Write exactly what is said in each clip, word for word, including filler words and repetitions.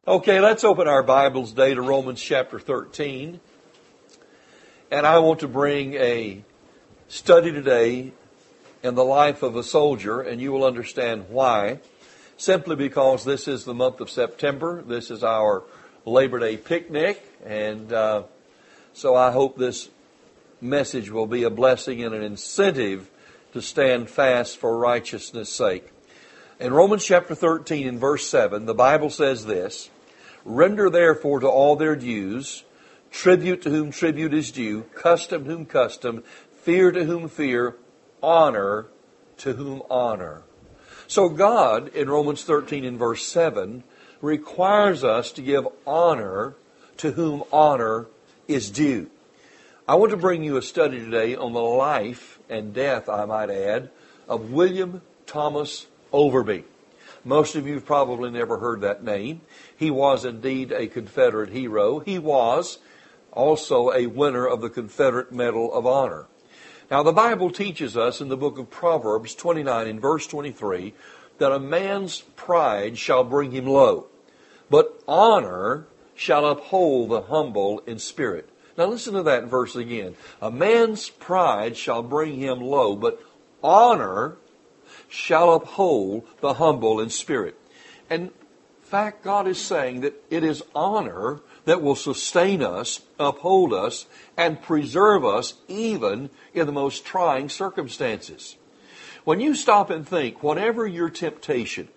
Okay, let's open our Bibles today to Romans chapter thirteen. And I want to bring a study today in the life of a soldier, and you will understand why. Simply because this is the month of September. This is our Labor Day picnic, and uh, so I hope this message will be a blessing and an incentive to stand fast for righteousness' sake. In Romans chapter thirteen and verse seven, the Bible says this: "Render therefore to all their dues, tribute to whom tribute is due, custom to whom custom, fear to whom fear, honor to whom honor." So God, in Romans thirteen and verse seven, requires us to give honor to whom honor is due. I want to bring you a study today on the life and death, I might add, of William Thomas Overby. Most of you have probably never heard that name. He was indeed a Confederate hero. He was also a winner of the Confederate Medal of Honor. Now, the Bible teaches us in the book of Proverbs twenty-nine and verse twenty-three that a man's pride shall bring him low, but honor shall uphold the humble in spirit. Now, listen to that verse again. A man's pride shall bring him low, but honor shall uphold the humble in spirit. And in fact, God is saying that it is honor that will sustain us, uphold us, and preserve us even in the most trying circumstances. When you stop and think, whatever your temptation,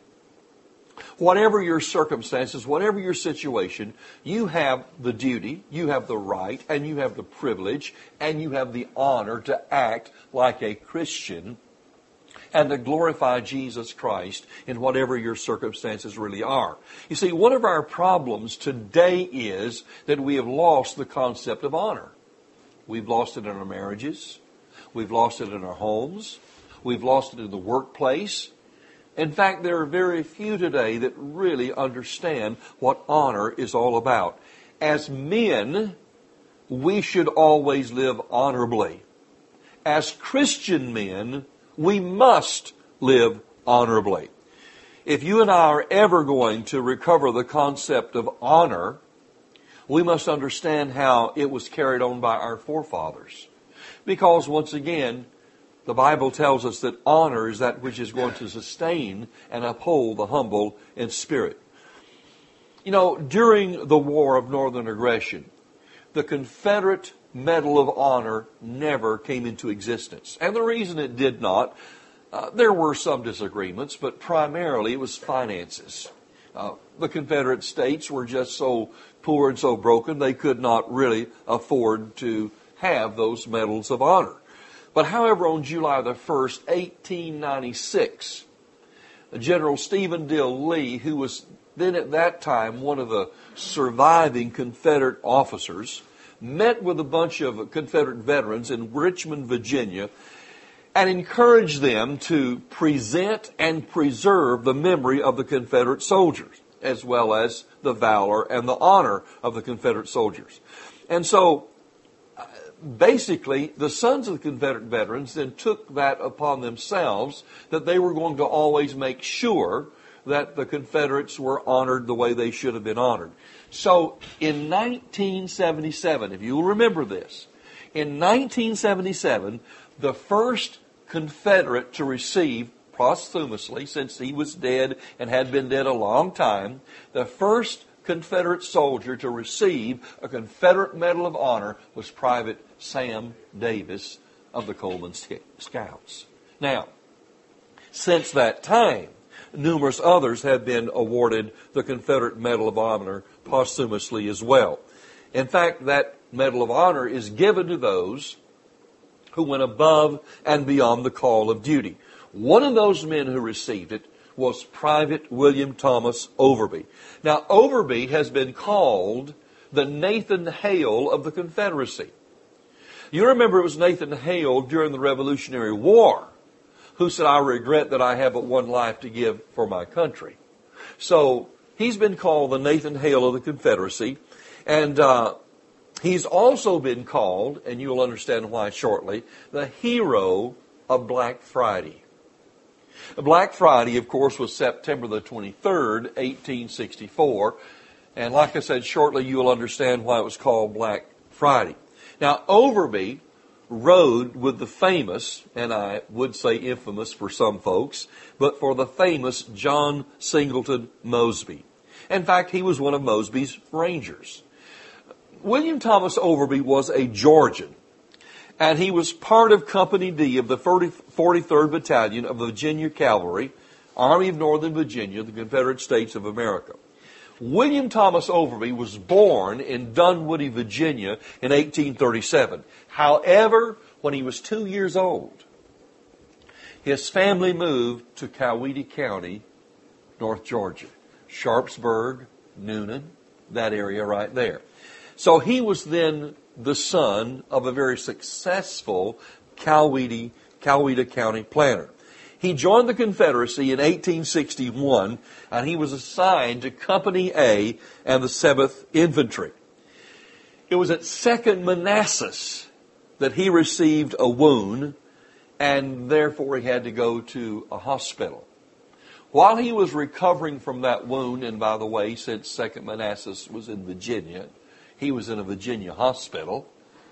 whatever your circumstances, whatever your situation, you have the duty, you have the right, and you have the privilege, and you have the honor to act like a Christian and to glorify Jesus Christ in whatever your circumstances really are. You see, one of our problems today is that we have lost the concept of honor. We've lost it in our marriages. We've lost it in our homes. We've lost it in the workplace. In fact, there are very few today that really understand what honor is all about. As men, we should always live honorably. As Christian men, we must live honorably. If you and I are ever going to recover the concept of honor, we must understand how it was carried on by our forefathers. Because once again, the Bible tells us that honor is that which is going to sustain and uphold the humble in spirit. You know, during the War of Northern Aggression, the Confederate Medal of Honor never came into existence. And the reason it did not, uh, there were some disagreements, but primarily it was finances. Uh, the Confederate States were just so poor and so broken, they could not really afford to have those medals of honor. But however, on July the first, eighteen ninety-six, General Stephen Dill Lee, who was then at that time one of the surviving Confederate officers, met with a bunch of Confederate veterans in Richmond, Virginia, and encouraged them to present and preserve the memory of the Confederate soldiers, as well as the valor and the honor of the Confederate soldiers. And so, basically, the sons of the Confederate veterans then took that upon themselves, that they were going to always make sure that the Confederates were honored the way they should have been honored. So in nineteen seventy-seven, if you will remember this, in nineteen seventy-seven, the first Confederate to receive posthumously, since he was dead and had been dead a long time, the first Confederate soldier to receive a Confederate Medal of Honor was Private Sam Davis of the Coleman Scouts. Now, since that time, numerous others have been awarded the Confederate Medal of Honor posthumously as well. In fact, that Medal of Honor is given to those who went above and beyond the call of duty. One of those men who received it was Private William Thomas Overby. Now, Overby has been called the Nathan Hale of the Confederacy. You remember it was Nathan Hale during the Revolutionary War who said, "I regret that I have but one life to give for my country." So he's been called the Nathan Hale of the Confederacy. And uh, he's also been called, and you'll understand why shortly, the hero of Black Friday. Black Friday, of course, was September the twenty-third, eighteen sixty-four. And like I said, shortly you will understand why it was called Black Friday. Now, Overby rode with the famous, and I would say infamous for some folks, but for the famous John Singleton Mosby. In fact, he was one of Mosby's Rangers. William Thomas Overby was a Georgian, and he was part of Company D of the forty-third Battalion of the Virginia Cavalry, Army of Northern Virginia, the Confederate States of America. William Thomas Overby was born in Dunwoody, Virginia in eighteen thirty-seven. However, when he was two years old, his family moved to Coweta County, North Georgia. Sharpsburg, Noonan, that area right there. So he was then the son of a very successful Coweta, Coweta County planter. He joined the Confederacy in eighteen sixty-one, and he was assigned to Company A and the seventh Infantry. It was at Second Manassas that he received a wound, and therefore he had to go to a hospital. While he was recovering from that wound, and by the way, since Second Manassas was in Virginia, he was in a Virginia hospital.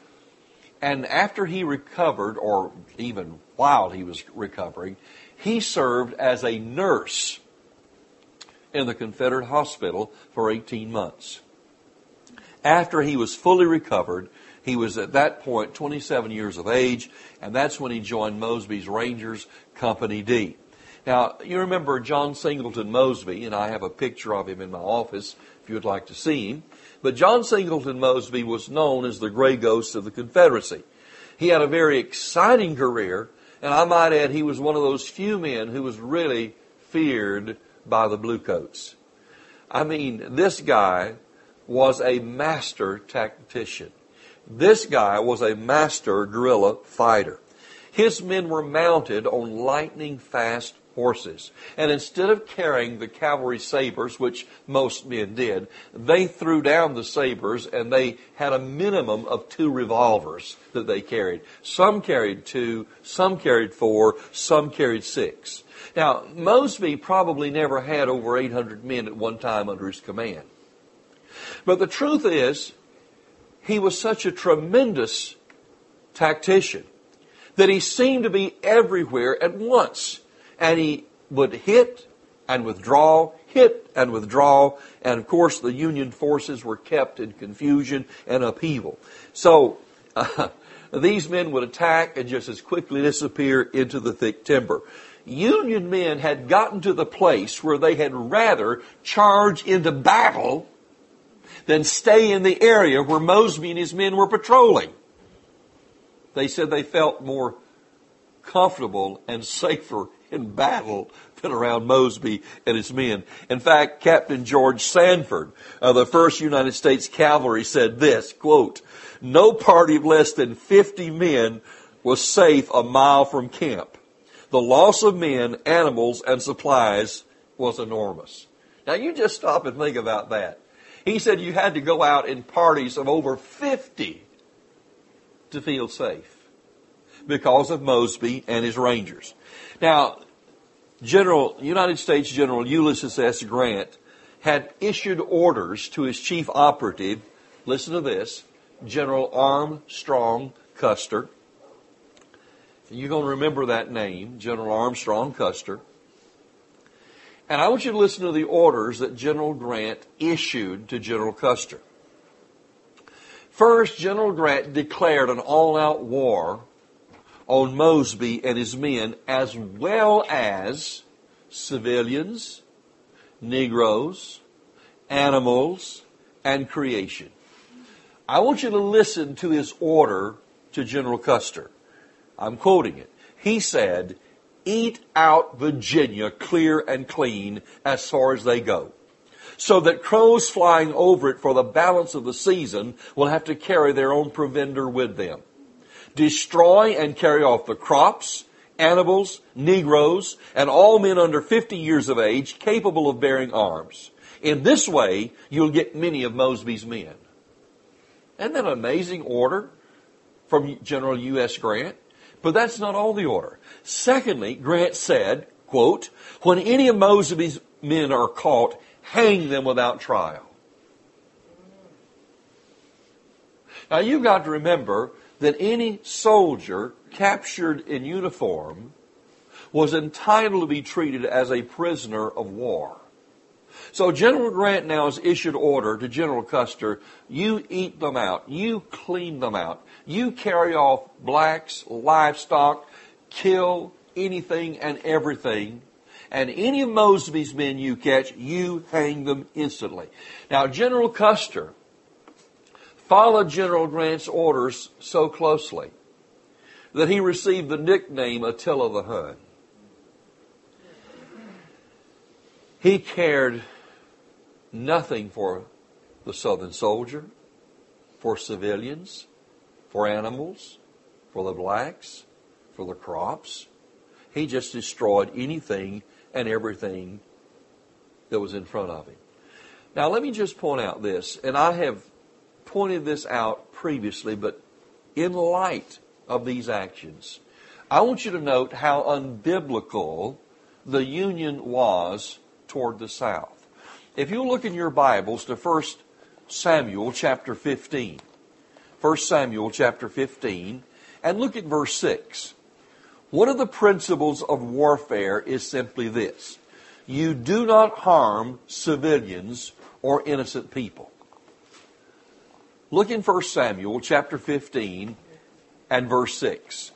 And after he recovered, or even while he was recovering, he served as a nurse in the Confederate hospital for eighteen months. After he was fully recovered, he was at that point twenty-seven years of age, and that's when he joined Mosby's Rangers, Company D. Now, you remember John Singleton Mosby, and I have a picture of him in my office if you would like to see him. But John Singleton Mosby was known as the Gray Ghost of the Confederacy. He had a very exciting career, and I might add he was one of those few men who was really feared by the Bluecoats. I mean, this guy was a master tactician. This guy was a master guerrilla fighter. His men were mounted on lightning-fast horses. And instead of carrying the cavalry sabers, which most men did, they threw down the sabers and they had a minimum of two revolvers that they carried. Some carried two, some carried four, some carried six. Now, Mosby probably never had over eight hundred men at one time under his command. But the truth is, he was such a tremendous tactician that he seemed to be everywhere at once. And he would hit and withdraw, hit and withdraw. And of course, the Union forces were kept in confusion and upheaval. So uh, these men would attack and just as quickly disappear into the thick timber. Union men had gotten to the place where they had rather charge into battle than stay in the area where Mosby and his men were patrolling. They said they felt more comfortable and safer in battle than around Mosby and his men. In fact, Captain George Sanford of the first United States Cavalry said this, quote, "No party of less than fifty men was safe a mile from camp. The loss of men, animals, and supplies was enormous." Now you just stop and think about that. He said you had to go out in parties of over fifty to feel safe because of Mosby and his Rangers. Now, General United States General Ulysses S. Grant had issued orders to his chief operative, listen to this, General Armstrong Custer. You're going to remember that name, General Armstrong Custer. And I want you to listen to the orders that General Grant issued to General Custer. First, General Grant declared an all-out war on Mosby and his men, as well as civilians, Negroes, animals, and creation. I want you to listen to his order to General Custer. I'm quoting it. He said, "Eat out Virginia clear and clean as far as they go, so that crows flying over it for the balance of the season will have to carry their own provender with them. Destroy and carry off the crops, animals, Negroes, and all men under fifty years of age capable of bearing arms. In this way, you'll get many of Mosby's men." Isn't that an amazing order from General U S Grant? But that's not all the order. Secondly, Grant said, quote, "When any of Mosby's men are caught, hang them without trial." Now you've got to remember that any soldier captured in uniform was entitled to be treated as a prisoner of war. So General Grant now has issued order to General Custer, you eat them out, you clean them out, you carry off blacks, livestock, kill anything and everything, and any of Mosby's men you catch, you hang them instantly. Now General Custer followed General Grant's orders so closely that he received the nickname Attila the Hun. He cared nothing for the Southern soldier, for civilians, for animals, for the blacks, for the crops. He just destroyed anything and everything that was in front of him. Now let me just point out this, and I have pointed this out previously, but in light of these actions, I want you to note how unbiblical the Union was toward the South. If you look in your Bibles to First Samuel chapter fifteen, First Samuel chapter fifteen, and look at verse six. One of the principles of warfare is simply this: you do not harm civilians or innocent people. Look in First Samuel chapter fifteen and verse six.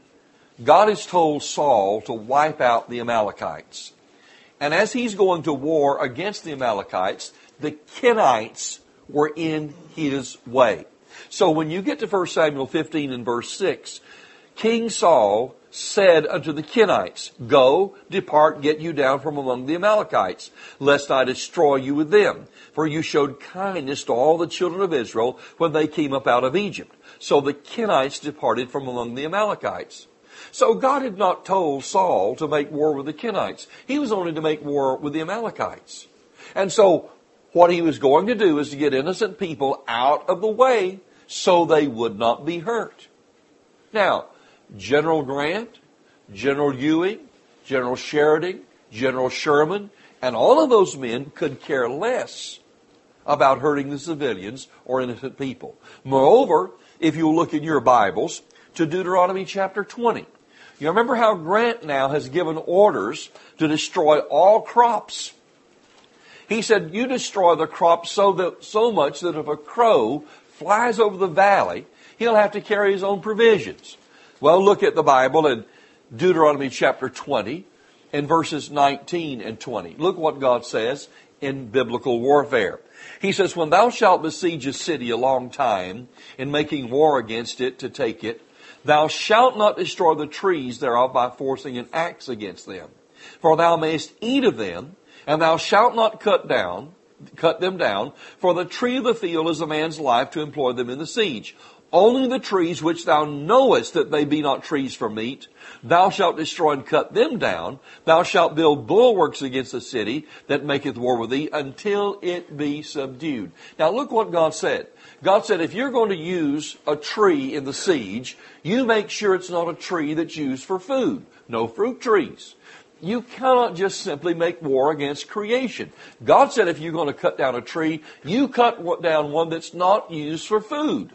God has told Saul to wipe out the Amalekites. And as he's going to war against the Amalekites, the Kenites were in his way. So when you get to First Samuel fifteen and verse six, King Saul said unto the Kenites, go, depart, get you down from among the Amalekites, lest I destroy you with them. For you showed kindness to all the children of Israel when they came up out of Egypt. So the Kenites departed from among the Amalekites. So God had not told Saul to make war with the Kenites. He was only to make war with the Amalekites. And so what he was going to do is to get innocent people out of the way so they would not be hurt. Now, General Grant, General Ewing, General Sheridan, General Sherman, and all of those men could care less about hurting the civilians or innocent people. Moreover, if you look in your Bibles to Deuteronomy chapter twenty, you remember how Grant now has given orders to destroy all crops. He said, you destroy the crops so that so much that if a crow flies over the valley, he'll have to carry his own provisions. Well, look at the Bible in Deuteronomy chapter twenty in verses nineteen and twenty. Look what God says in biblical warfare. He says, when thou shalt besiege a city a long time in making war against it to take it, thou shalt not destroy the trees thereof by forcing an axe against them. For thou mayest eat of them, and thou shalt not cut down, cut them down, for the tree of the field is a man's life to employ them in the siege. Only the trees which thou knowest that they be not trees for meat, thou shalt destroy and cut them down. Thou shalt build bulwarks against the city that maketh war with thee until it be subdued. Now look what God said. God said, if you're going to use a tree in the siege, you make sure it's not a tree that's used for food. No fruit trees. You cannot just simply make war against creation. God said if you're going to cut down a tree, you cut down one that's not used for food.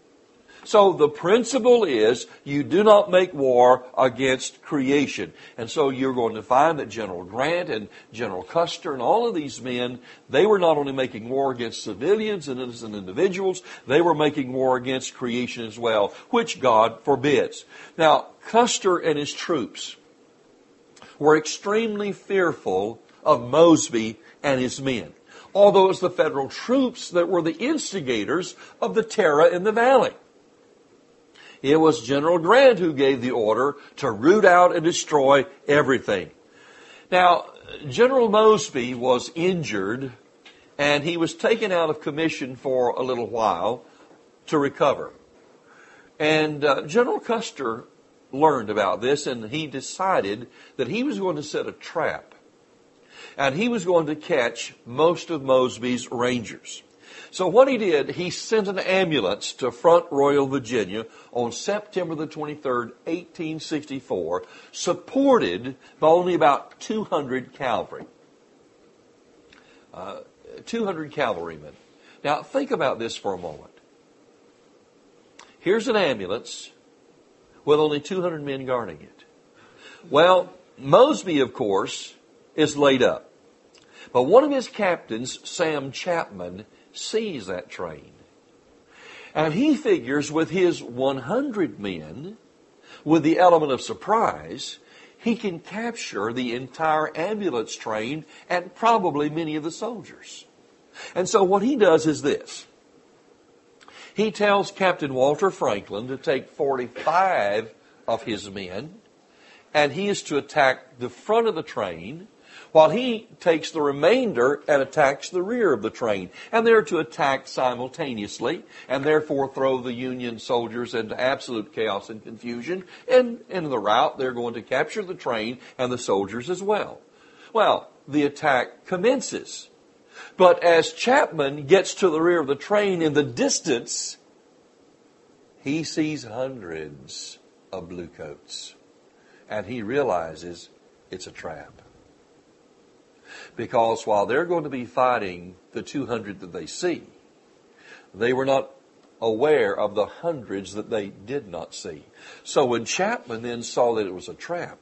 So the principle is you do not make war against creation. And so you're going to find that General Grant and General Custer and all of these men, they were not only making war against civilians and innocent individuals, they were making war against creation as well, which God forbids. Now, Custer and his troops were extremely fearful of Mosby and his men, although it was the federal troops that were the instigators of the terror in the valley. It was General Grant who gave the order to root out and destroy everything. Now, General Mosby was injured, and he was taken out of commission for a little while to recover. And uh, General Custer learned about this, and he decided that he was going to set a trap, and he was going to catch most of Mosby's Rangers. So what he did, he sent an ambulance to Front Royal, Virginia on September the twenty-third, eighteen sixty-four, supported by only about two hundred cavalry. Uh, two hundred cavalrymen. Now, think about this for a moment. Here's an ambulance with only two hundred men guarding it. Well, Mosby, of course, is laid up. But one of his captains, Sam Chapman, sees that train. And he figures with his one hundred men, with the element of surprise, he can capture the entire ambulance train and probably many of the soldiers. And so what he does is this. He tells Captain Walter Franklin to take forty-five of his men, and he is to attack the front of the train, while he takes the remainder and attacks the rear of the train. And they're to attack simultaneously, and therefore throw the Union soldiers into absolute chaos and confusion. And in the route, they're going to capture the train and the soldiers as well. Well, the attack commences. But as Chapman gets to the rear of the train in the distance, he sees hundreds of bluecoats. And he realizes it's a trap. Because while they're going to be fighting the two hundred that they see, they were not aware of the hundreds that they did not see. So when Chapman then saw that it was a trap,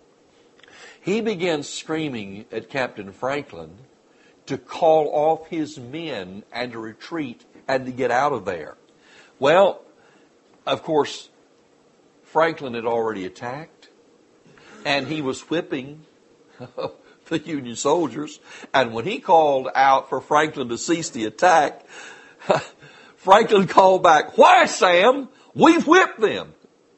he began screaming at Captain Franklin to call off his men and to retreat and to get out of there. Well, of course, Franklin had already attacked, and he was whipping the Union soldiers. And when he called out for Franklin to cease the attack, Franklin called back, "Why, Sam? We've whipped them."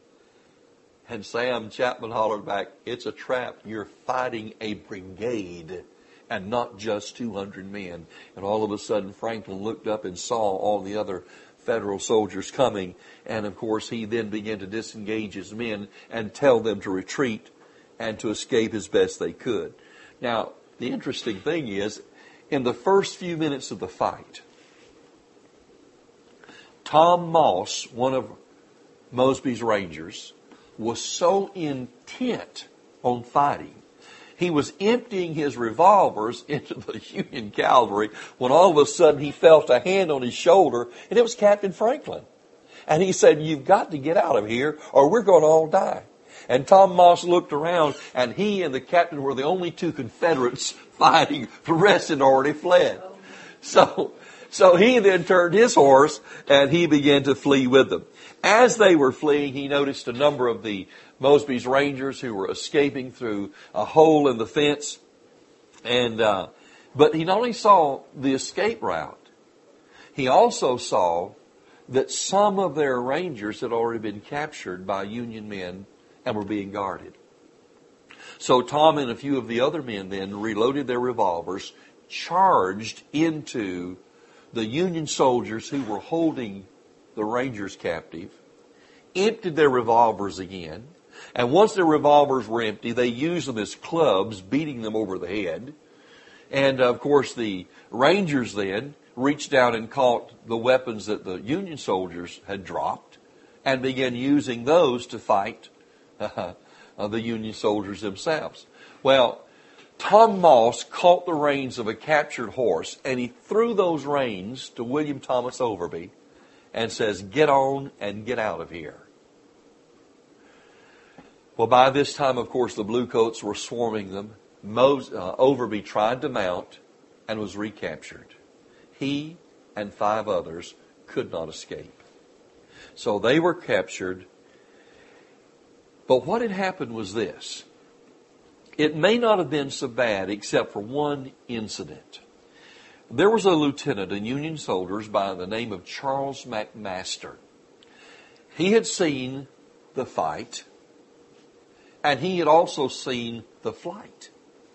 And Sam Chapman hollered back, "It's a trap. You're fighting a brigade and not just two hundred men." And all of a sudden, Franklin looked up and saw all the other Federal soldiers coming. And of course, he then began to disengage his men and tell them to retreat and to escape as best they could. Now, the interesting thing is, in the first few minutes of the fight, Tom Moss, one of Mosby's Rangers, was so intent on fighting, he was emptying his revolvers into the Union cavalry when all of a sudden he felt a hand on his shoulder, and it was Captain Franklin. And he said, "You've got to get out of here or we're going to all die." And Tom Moss looked around, and he and the captain were the only two Confederates fighting. The rest had already fled. So, so he then turned his horse, and he began to flee with them. As they were fleeing, he noticed a number of the Mosby's Rangers who were escaping through a hole in the fence. And uh, but he not only saw the escape route, he also saw that some of their Rangers had already been captured by Union men and were being guarded. So Tom and a few of the other men then reloaded their revolvers, charged into the Union soldiers who were holding the Rangers captive, emptied their revolvers again, and once their revolvers were empty, they used them as clubs, beating them over the head. And of course, the Rangers then reached down and caught the weapons that the Union soldiers had dropped and began using those to fight Uh, uh, the Union soldiers themselves. Well, Tom Moss caught the reins of a captured horse, and he threw those reins to William Thomas Overby and says, "Get on and get out of here." Well, by this time, of course, the Bluecoats were swarming them. Mos- uh, Overby tried to mount and was recaptured. He and five others could not escape. So they were captured. But what had happened was this. It may not have been so bad except for one incident. There was a lieutenant in Union soldiers by the name of Charles McMaster. He had seen the fight, and he had also seen the flight.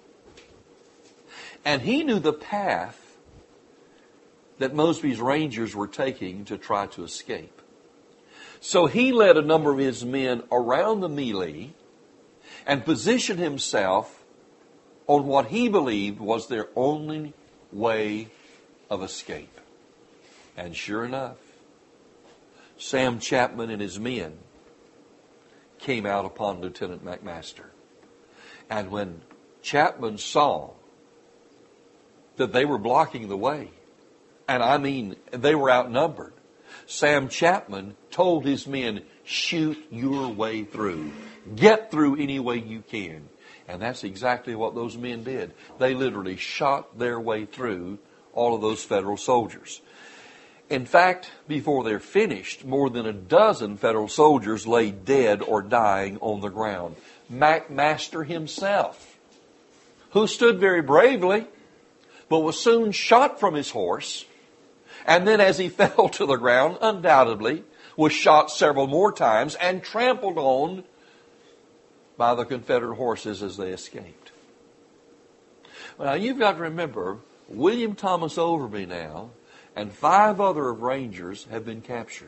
And he knew the path that Mosby's Rangers were taking to try to escape. So he led a number of his men around the melee and positioned himself on what he believed was their only way of escape. And sure enough, Sam Chapman and his men came out upon Lieutenant McMaster. And when Chapman saw that they were blocking the way, and I mean they were outnumbered, Sam Chapman told his men, shoot your way through. Get through any way you can. And that's exactly what those men did. They literally shot their way through all of those Federal soldiers. In fact, before they're finished, more than a dozen Federal soldiers lay dead or dying on the ground. McMaster himself, who stood very bravely, but was soon shot from his horse, and then as he fell to the ground, undoubtedly, was shot several more times and trampled on by the Confederate horses as they escaped. Now, you've got to remember, William Thomas Overby now and five other Rangers have been captured.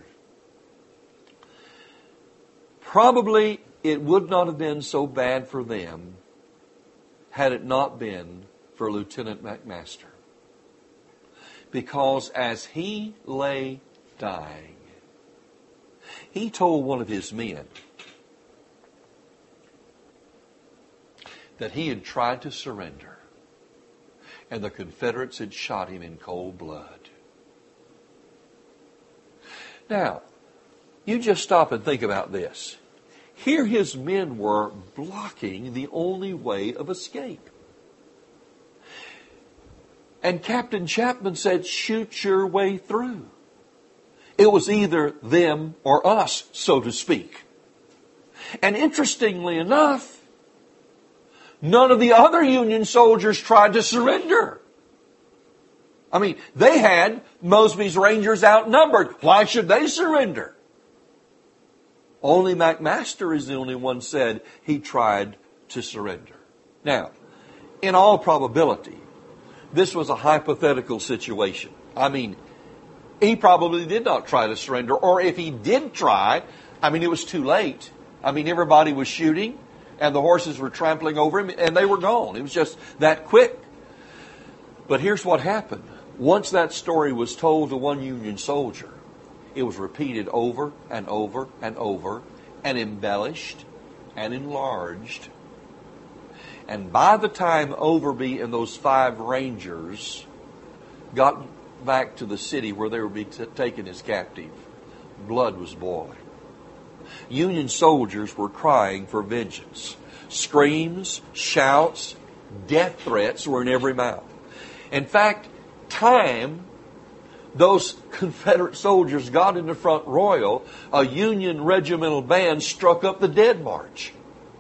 Probably it would not have been so bad for them had it not been for Lieutenant McMaster. Because as he lay dying, he told one of his men that he had tried to surrender, and the Confederates had shot him in cold blood. Now, you just stop and think about this. Here his men were blocking the only way of escape. And Captain Chapman said, shoot your way through. It was either them or us, so to speak. And interestingly enough, none of the other Union soldiers tried to surrender. I mean, they had Mosby's Rangers outnumbered. Why should they surrender? Only McMaster is the only one said he tried to surrender. Now, in all probability, this was a hypothetical situation. I mean, he probably did not try to surrender, or if he did try, I mean, it was too late. I mean, everybody was shooting, and the horses were trampling over him, and they were gone. It was just that quick. But here's what happened. Once that story was told to one Union soldier, it was repeated over and over and over, and embellished and enlarged. And by the time Overby and those five Rangers got back to the city where they would be t- taken as captive, blood was boiling. Union soldiers were crying for vengeance. Screams, shouts, death threats were in every mouth. In fact, time those Confederate soldiers got into Front Royal, a Union regimental band struck up the Dead March.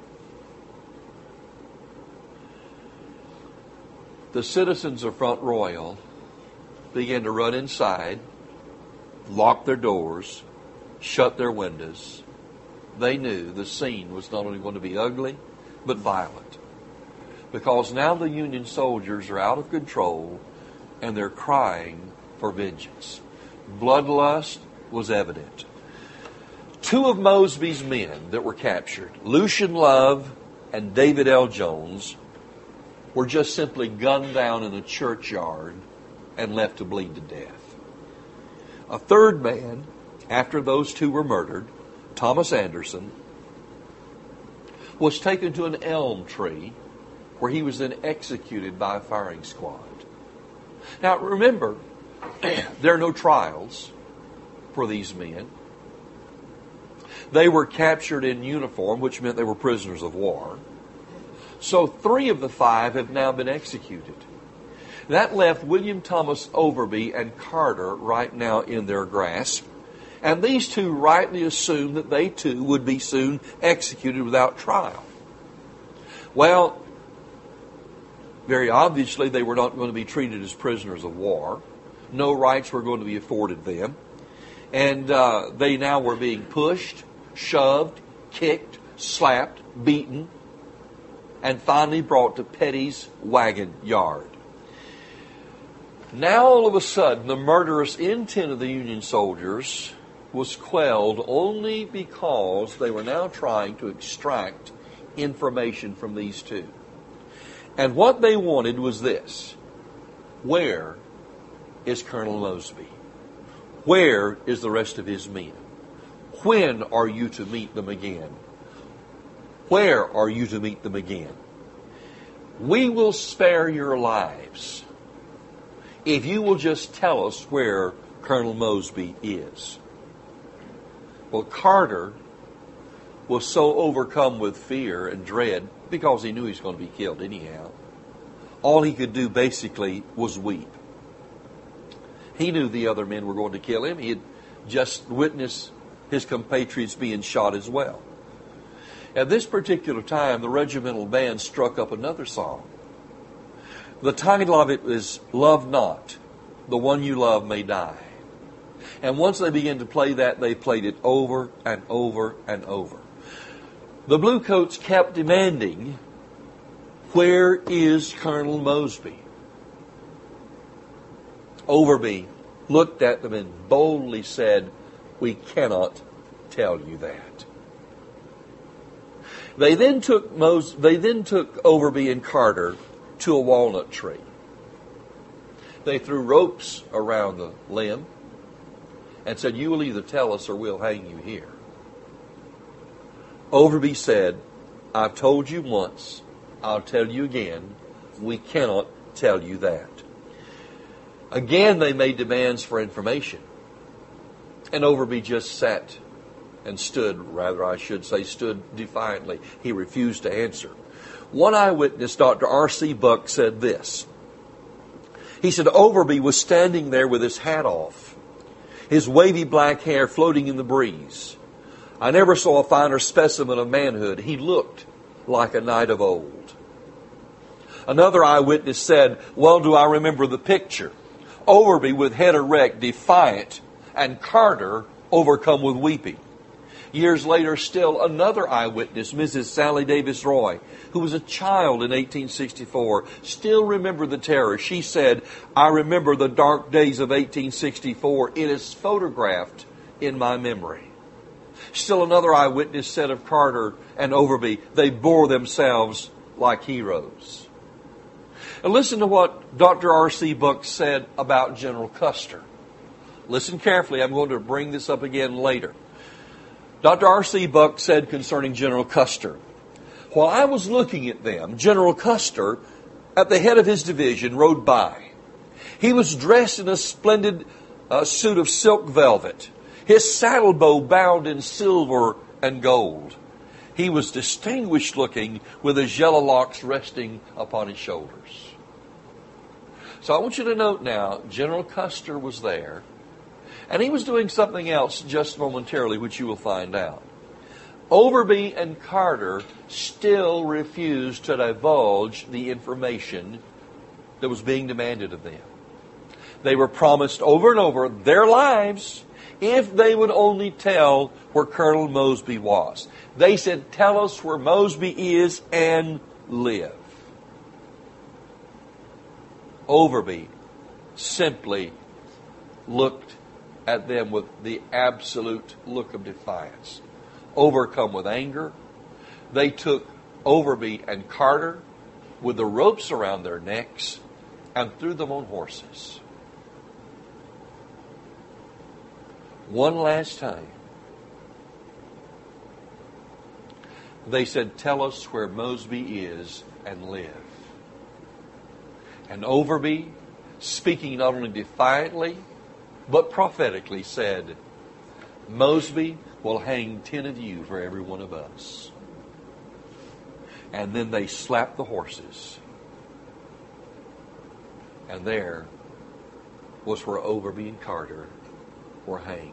The citizens of Front Royal began to run inside, lock their doors, shut their windows. They knew the scene was not only going to be ugly, but violent. Because now the Union soldiers are out of control and they're crying for vengeance. Bloodlust was evident. Two of Mosby's men that were captured, Lucian Love and David L. Jones, were just simply gunned down in a churchyard and left to bleed to death. A third man, after those two were murdered, Thomas Anderson, was taken to an elm tree where he was then executed by a firing squad. Now remember, there are no trials for these men. They were captured in uniform, which meant they were prisoners of war. So three of the five have now been executed. That left William Thomas Overby and Carter right now in their grasp. And these two rightly assumed that they too would be soon executed without trial. Well, very obviously they were not going to be treated as prisoners of war. No rights were going to be afforded them. And uh, they now were being pushed, shoved, kicked, slapped, beaten, and finally brought to Petty's wagon yard. Now all of a sudden the murderous intent of the Union soldiers was quelled only because they were now trying to extract information from these two. And what they wanted was this: where is Colonel Mosby? Where is the rest of his men? When are you to meet them again? Where are you to meet them again? We will spare your lives if you will just tell us where Colonel Mosby is. Well, Carter was so overcome with fear and dread because he knew he was going to be killed anyhow. All he could do basically was weep. He knew the other men were going to kill him. He had just witnessed his compatriots being shot as well. At this particular time, the regimental band struck up another song. The title of it is Love Not, the One You Love May Die. And once they began to play that, they played it over and over and over. The Bluecoats kept demanding, where is Colonel Mosby? Overby looked at them and boldly said, we cannot tell you that. They then took Mos- they then took Overby and Carter to a walnut tree. They threw ropes around the limb and said, you will either tell us or we'll hang you here. Overby said, I've told you once, I'll tell you again, we cannot tell you that. Again, they made demands for information. And Overby just sat and stood, rather I should say, stood defiantly. He refused to answer. One eyewitness, Doctor R C Buck, said this. He said, Overby was standing there with his hat off, his wavy black hair floating in the breeze. I never saw a finer specimen of manhood. He looked like a knight of old. Another eyewitness said, well, do I remember the picture? Overby with head erect, defiant, and Carter overcome with weeping. Years later, still another eyewitness, Missus Sally Davis Roy, who was a child in eighteen sixty-four, still remembered the terror. She said, I remember the dark days of eighteen sixty-four. It is photographed in my memory. Still another eyewitness said of Carter and Overby, they bore themselves like heroes. And listen to what Doctor R C Buck said about General Custer. Listen carefully. I'm going to bring this up again later. Doctor R C Buck said concerning General Custer, while I was looking at them, General Custer, at the head of his division, rode by. He was dressed in a splendid uh, suit of silk velvet, his saddle bow bound in silver and gold. He was distinguished looking with his yellow locks resting upon his shoulders. So I want you to note now, General Custer was there, and he was doing something else just momentarily, which you will find out. Overby and Carter still refused to divulge the information that was being demanded of them. They were promised over and over their lives if they would only tell where Colonel Mosby was. They said, tell us where Mosby is and live. Overby simply looked at them with the absolute look of defiance. Overcome with anger, they took Overby and Carter with the ropes around their necks and threw them on horses. One last time, they said, tell us where Mosby is and live. And Overby, speaking not only defiantly, but prophetically said, Mosby will hang ten of you for every one of us. And then they slapped the horses. And there was where Overby and Carter were hanged.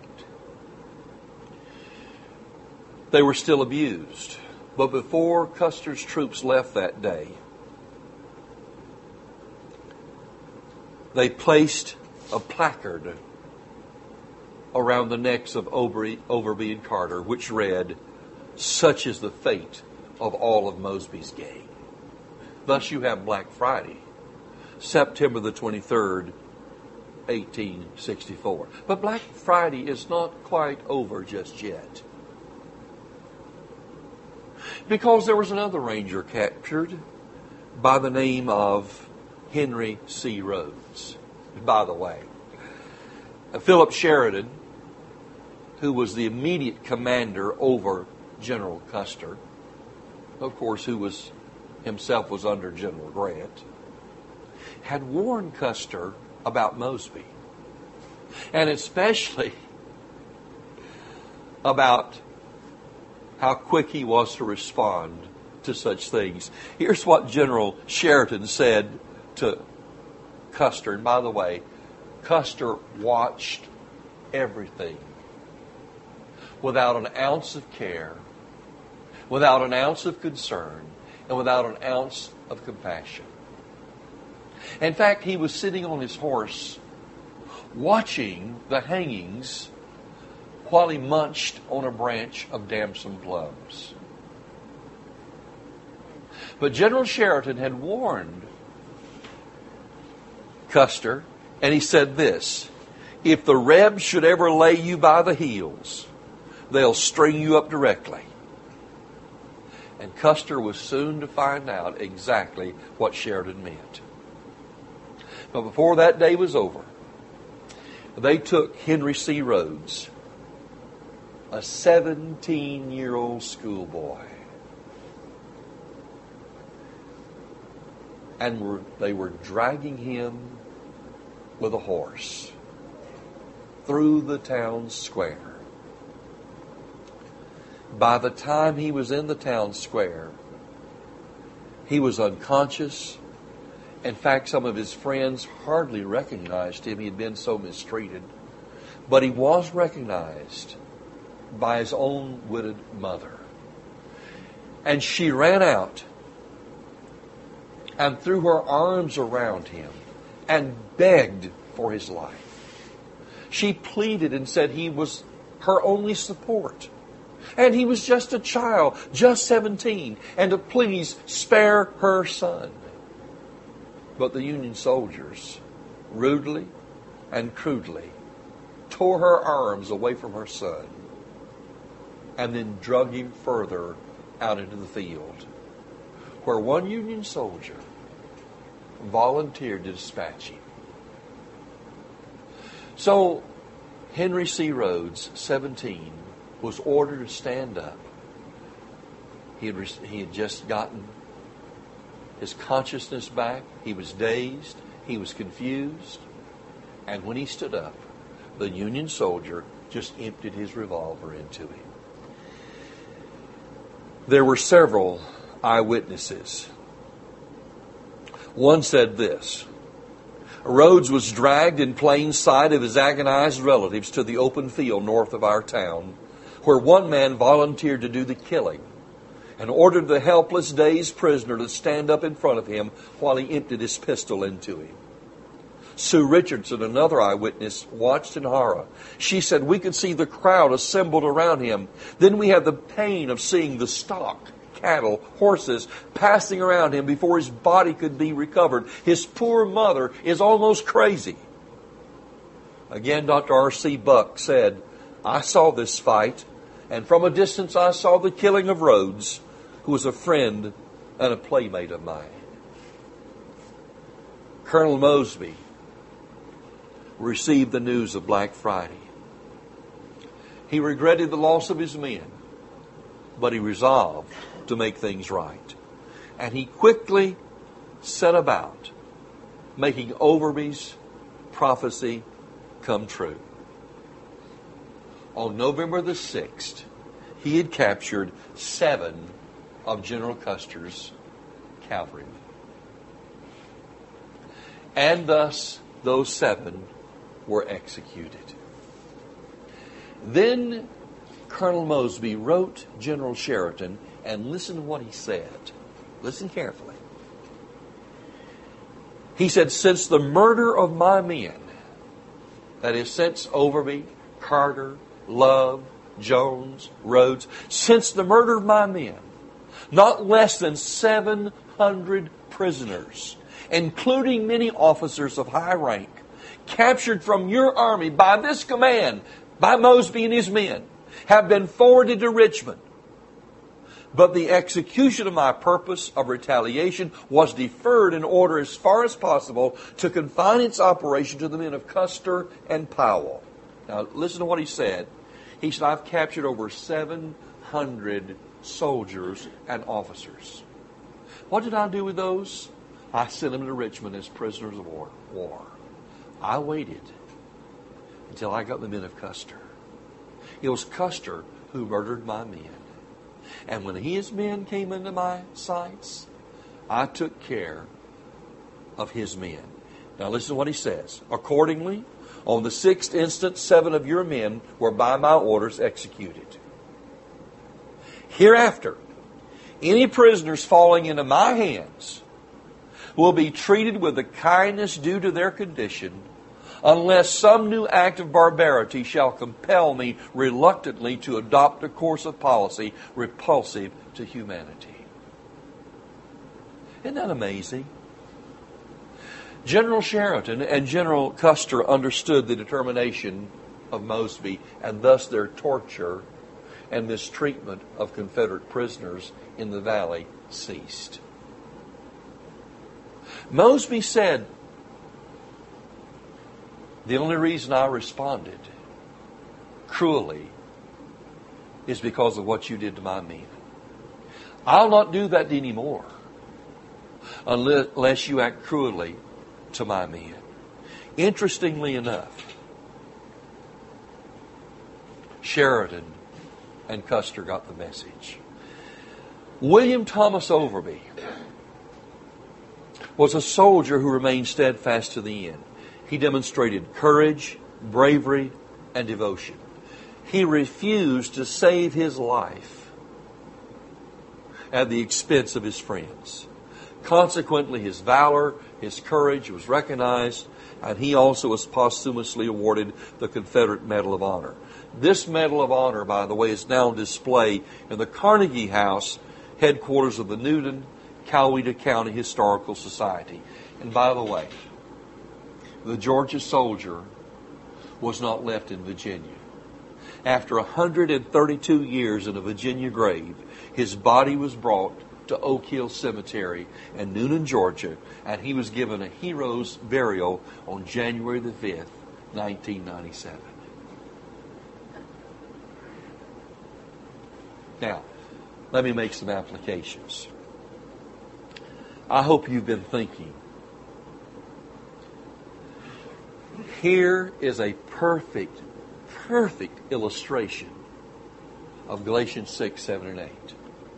They were still abused. But before Custer's troops left that day, they placed a placard around the necks of Overby, Overby and Carter, which read, such is the fate of all of Mosby's gang. Thus you have Black Friday, September the twenty-third, eighteen sixty-four. But Black Friday is not quite over just yet. Because there was another ranger captured by the name of Henry C. Rhodes. By the way, Philip Sheridan, who was the immediate commander over General Custer, of course, who was himself was under General Grant, had warned Custer about Mosby. And especially about how quick he was to respond to such things. Here's what General Sheridan said to Custer. And by the way, Custer watched everything without an ounce of care, without an ounce of concern, and without an ounce of compassion. In fact, he was sitting on his horse watching the hangings while he munched on a branch of damson plums. But General Sheridan had warned Custer, and he said this: if the Rebs should ever lay you by the heels, they'll string you up directly. And Custer was soon to find out exactly what Sheridan meant. But before that day was over, they took Henry C. Rhodes, a seventeen-year-old schoolboy, and were, they were dragging him with a horse through the town square. By the time he was in the town square, he was unconscious. In fact, some of his friends hardly recognized him. He had been so mistreated. But he was recognized by his own widowed mother. And she ran out and threw her arms around him and begged for his life. She pleaded and said he was her only support. And he was just a child, just seventeen, and to please spare her son. But the Union soldiers rudely and crudely tore her arms away from her son and then drug him further out into the field, where one Union soldier volunteered to dispatch him. So Henry C. Rhodes, seventeen, was ordered to stand up. He had, he had just gotten his consciousness back. He was dazed. He was confused. And when he stood up, the Union soldier just emptied his revolver into him. There were several eyewitnesses. One said this: Rhodes was dragged in plain sight of his agonized relatives to the open field north of our town, where one man volunteered to do the killing and ordered the helpless, dazed prisoner to stand up in front of him while he emptied his pistol into him. Sue Richardson, another eyewitness, watched in horror. She said, we could see the crowd assembled around him. Then we had the pain of seeing the stock, cattle, horses passing around him before his body could be recovered. His poor mother is almost crazy. Again, Doctor R C Buck said, I saw this fight, and from a distance I saw the killing of Rhodes, who was a friend and a playmate of mine. Colonel Mosby received the news of Black Friday. He regretted the loss of his men, but he resolved to make things right. And he quickly set about making Overby's prophecy come true. On November the sixth, he had captured seven of General Custer's cavalrymen. And thus, those seven were executed. Then Colonel Mosby wrote General Sheridan, and listen to what he said. Listen carefully. He said, since the murder of my men, that is, since Overby, Carter, Love, Jones, Rhodes, since the murder of my men, not less than seven hundred prisoners, including many officers of high rank, captured from your army by this command, by Mosby and his men, have been forwarded to Richmond. But the execution of my purpose of retaliation was deferred in order as far as possible to confine its operation to the men of Custer and Powell. Now listen to what he said. He said, I've captured over seven hundred soldiers and officers. What did I do with those? I sent them to Richmond as prisoners of war. war. I waited until I got the men of Custer. It was Custer who murdered my men. And when his men came into my sights, I took care of his men. Now listen to what he says. Accordingly, on the sixth instant, seven of your men were by my orders executed. Hereafter, any prisoners falling into my hands will be treated with the kindness due to their condition, unless some new act of barbarity shall compel me reluctantly to adopt a course of policy repulsive to humanity. Isn't that amazing? General Sheridan and General Custer understood the determination of Mosby, and thus their torture and mistreatment of Confederate prisoners in the valley ceased. Mosby said, the only reason I responded cruelly is because of what you did to my men. I'll not do that anymore unless you act cruelly to my men. Interestingly enough, Sheridan and Custer got the message. William Thomas Overby was a soldier who remained steadfast to the end. He demonstrated courage, bravery, and devotion. He refused to save his life at the expense of his friends. Consequently, his valor, his courage was recognized, and he also was posthumously awarded the Confederate Medal of Honor. This Medal of Honor, by the way, is now on display in the Carnegie House, headquarters of the Newton, Coweta County Historical Society. And by the way, the Georgia soldier was not left in Virginia. After one hundred thirty-two years in a Virginia grave, his body was brought to Oak Hill Cemetery in Newnan, Georgia, and he was given a hero's burial on January the fifth, nineteen ninety-seven. Now, let me make some applications. I hope you've been thinking. Here is a perfect, perfect illustration of Galatians six, seven, and eight.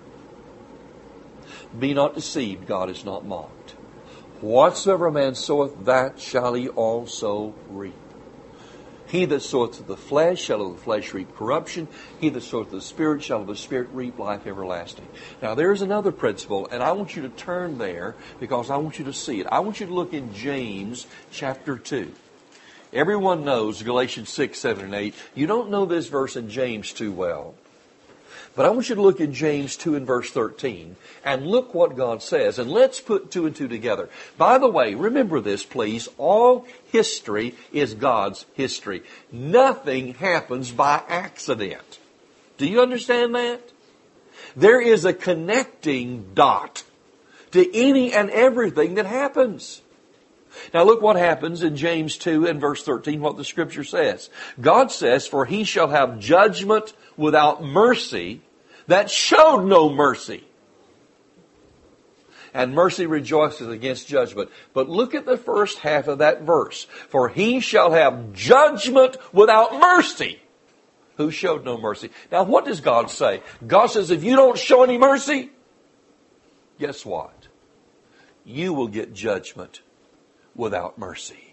Be not deceived, God is not mocked. Whatsoever a man soweth, that shall he also reap. He that soweth to the flesh shall of the flesh reap corruption. He that soweth to the Spirit shall of the Spirit reap life everlasting. Now there's another principle, and I want you to turn there because I want you to see it. I want you to look in James chapter two. Everyone knows Galatians six, seven, and eight. You don't know this verse in James too well. But I want you to look in James two and verse thirteen and look what God says. And let's put two and two together. By the way, remember this, please. All history is God's history. Nothing happens by accident. Do you understand that? There is a connecting dot to any and everything that happens. Now look what happens in James two and verse thirteen, what the Scripture says. God says, for he shall have judgment without mercy that showed no mercy. And mercy rejoices against judgment. But look at the first half of that verse. For he shall have judgment without mercy who showed no mercy. Now what does God say? God says if you don't show any mercy, guess what? You will get judgment without mercy.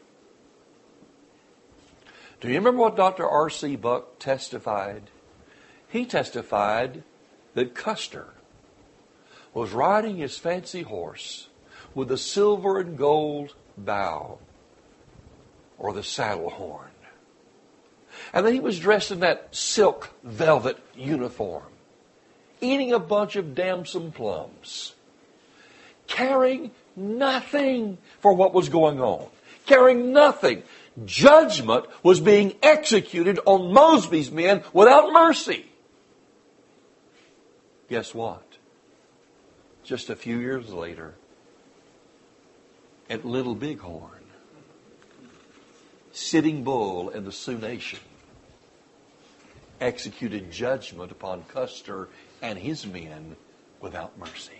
Do you remember what Doctor R C Buck testified? He testified that Custer was riding his fancy horse with the silver and gold bow or the saddle horn. And then he was dressed in that silk velvet uniform, eating a bunch of damson plums, caring nothing for what was going on, caring nothing. Judgment was being executed on Mosby's men without mercy. Guess what? Just a few years later, at Little Bighorn, Sitting Bull and the Sioux Nation executed judgment upon Custer and his men without mercy.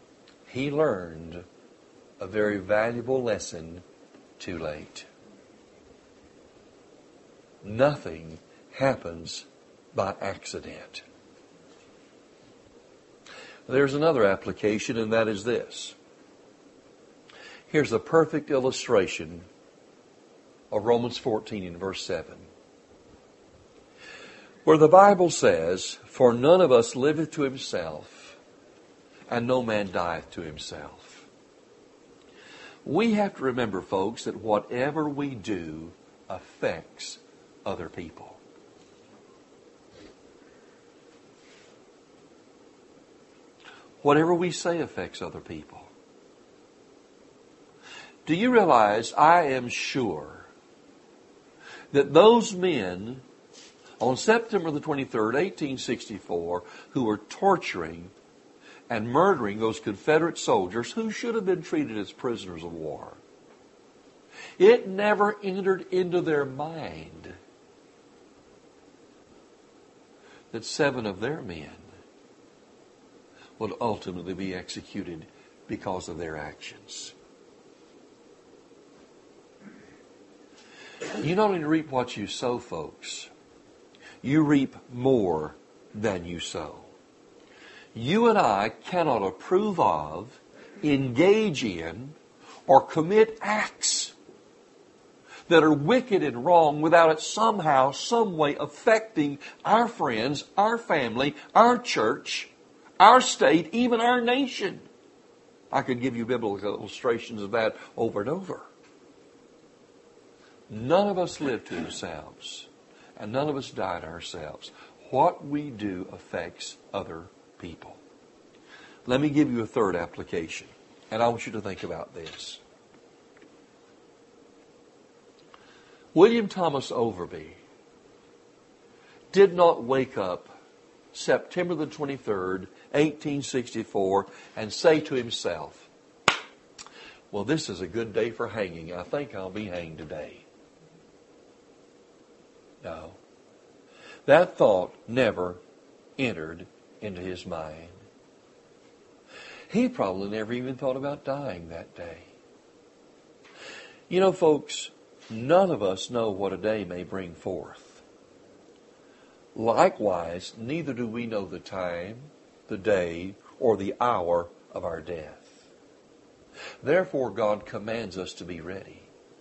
He learned a very valuable lesson too late. Nothing happens by accident. There's another application, and that is this. Here's a perfect illustration of Romans fourteen in verse seven. Where the Bible says, "For none of us liveth to himself, and no man dieth to himself." We have to remember, folks, that whatever we do affects other people. Whatever we say affects other people. Do you realize, I am sure, that those men on September the twenty-third, eighteen sixty-four, who were torturing and murdering those Confederate soldiers who should have been treated as prisoners of war, it never entered into their mind that seven of their men would ultimately be executed because of their actions. You not only reap what you sow, folks, you reap more than you sow. You and I cannot approve of, engage in, or commit acts that are wicked and wrong without it somehow, some way affecting our friends, our family, our church, our state, even our nation. I could give you biblical illustrations of that over and over. None of us live to ourselves, and none of us die to ourselves. What we do affects other people. Let me give you a third application, and I want you to think about this. William Thomas Overby did not wake up September the twenty-third, eighteen sixty-four, and say to himself, "Well, this is a good day for hanging. I think I'll be hanged today." No. That thought never entered into his mind. He probably never even thought about dying that day. You know, folks, none of us know what a day may bring forth. Likewise, neither do we know the time, the day, or the hour of our death. Therefore, God commands us to be ready.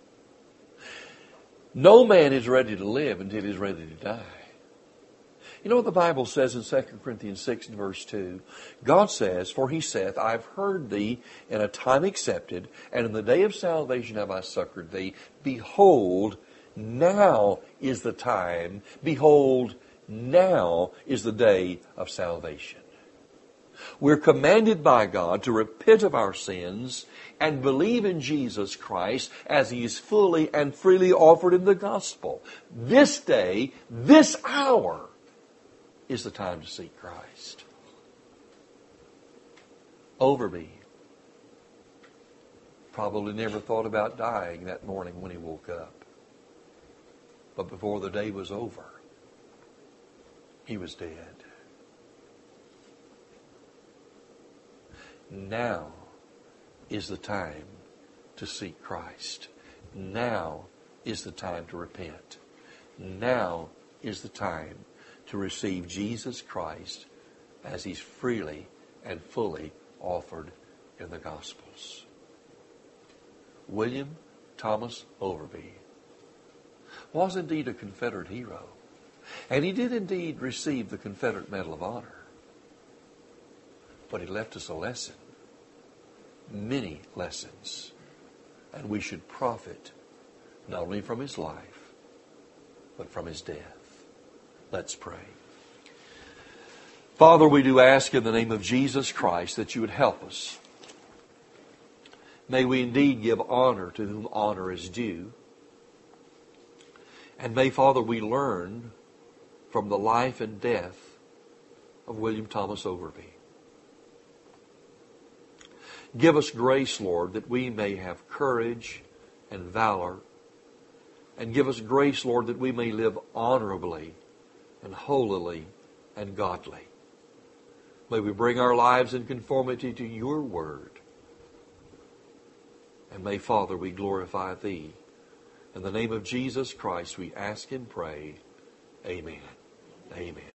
No man is ready to live until he is ready to die. You know what the Bible says in Second Corinthians six and verse two? God says, "For he saith, I have heard thee in a time accepted, and in the day of salvation have I succored thee. Behold, now is the time. Behold, now is the day of salvation." We're commanded by God to repent of our sins and believe in Jesus Christ as He is fully and freely offered in the gospel. This day, this hour, is the time to seek Christ. Overby probably never thought about dying that morning when he woke up. But before the day was over, he was dead. Now is the time to seek Christ. Now is the time to repent. Now is the time to receive Jesus Christ as He's freely and fully offered in the Gospels. William Thomas Overby was indeed a Confederate hero, and he did indeed receive the Confederate Medal of Honor. But he left us a lesson, many lessons, and we should profit not only from his life, but from his death. Let's pray. Father, we do ask in the name of Jesus Christ that you would help us. May we indeed give honor to whom honor is due. And may, Father, we learn from the life and death of William Thomas Overby. Give us grace, Lord, that we may have courage and valor. And give us grace, Lord, that we may live honorably and holily and godly. May we bring our lives in conformity to your word. And may, Father, we glorify Thee In the name of Jesus Christ, we ask and pray. Amen. Amen.